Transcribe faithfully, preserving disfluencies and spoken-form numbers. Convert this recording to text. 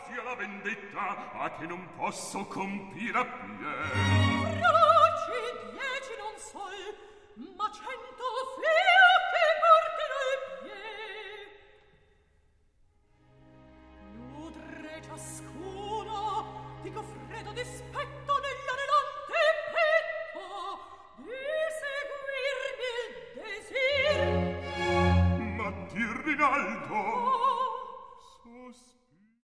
sia la vendetta a che non posso compire a piè. Croci dieci non sol, ma cento fio che portino il pie. Nudre ciascuno di goffredo dispetto nell'anelante petto, di seguirmi il desir. Ma dir Rinaldo